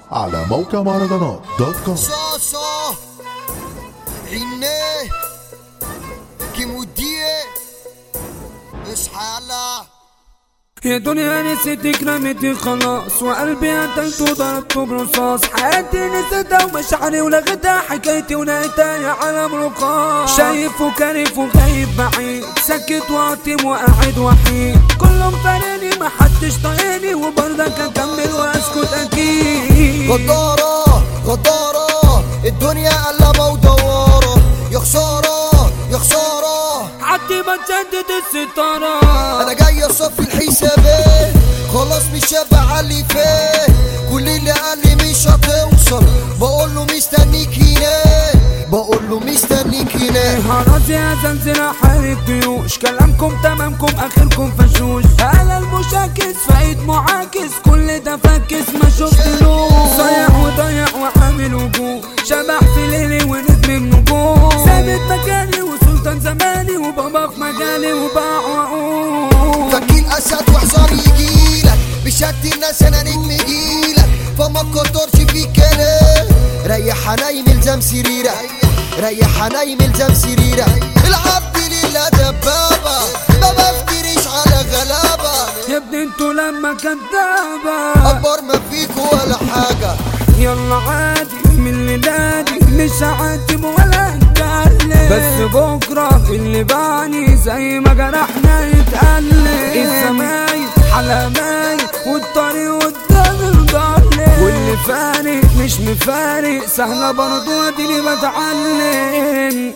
على موقع مهرجانات .com. صاصة عينيه كيموديه اصحى يلا يا دنيا نسيتك رميتي خلاص وقلبي قتلته ضربته برصاص. حياتي نسيتها ومشاعري ولغتها حكايتي ونهايتها يا عالم رقاص. شايف وكارف وغايب بعيد ساكت واطيب وقاعد وحيد. كلهم فارقني محدش طايقني وبرضك اكمل واسكت اكيد. غدارة غدارة الدنيا قلبة ودوارة. يا خسارة يا خسارة عدي بتسدد الستارة. انا جاي اصفي الحسابات خلاص مش شبع اللي فات. كل اللي قال لي مش هتوصل بقول له مستنيك هنا بقول له مستنيك هنا. خلاص يا زنزل حارب جيوش كلامكم تمامكم اخركم فشوش. انا المشاكس فايد معاكس كل ده فاكس ما شفتلوش. صايع وضايع وعامل وجوه شبح في ليلي ونجم النجوم. ثابت مكاني وسلطان زماني وبابا في مجالي وباع وعقول. فكين اسد وحصار يجيلك بشكل الناس انا نجم يجيلك فما تكترش في الكلام. ريح نايم الزم سريرك ريح نايم الزم سريرك. العبد لله دبابة ما بفتريش على غلابة. يا ابني انتوا لما كدابة اكبر ما فيكوا ولا حاجة. يلا عادي من اللي نادي مش هعاتب ولا اتكلم. بس بكرة اللي بعني زي ما جرحنا يتقلب. الزمايل حلمايل والطريق قدام الضلم. واللي فارق مش مفارق سهلة برضو اديني بتعلم.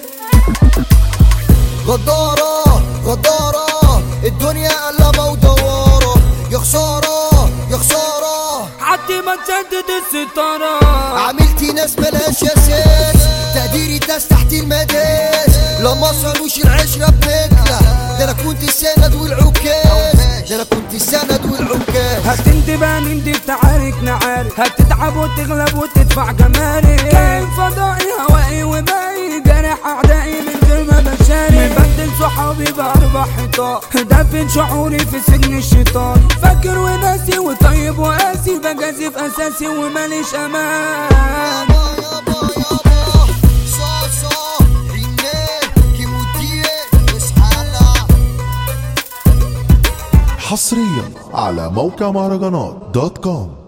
غدارة غدارة الدنيا قلبة ودوارة. يا خسارة يا خسارة عدي ما تسدد الستارة. عملتي ناس ملاش اساس تقديري ناس تحت المداس. لما صالوش العشرة بنكلة ده انا كنت السند والعكاز ده انا كنت السند والعكاز. هتندب هنندب تعارك نعارك هتتعب وتغلب وتدفع جمارك. كائن فضائي هوائي وباقي جارح اعدائي من غير ما بشارك. مبدل صحابي باربع حيطان دفن شعوري في سجن الشيطان. فاكر وناسي وطيب وقاسي بجازف اساسي وماليش امان. حصريا على موقع مهرجانات .com.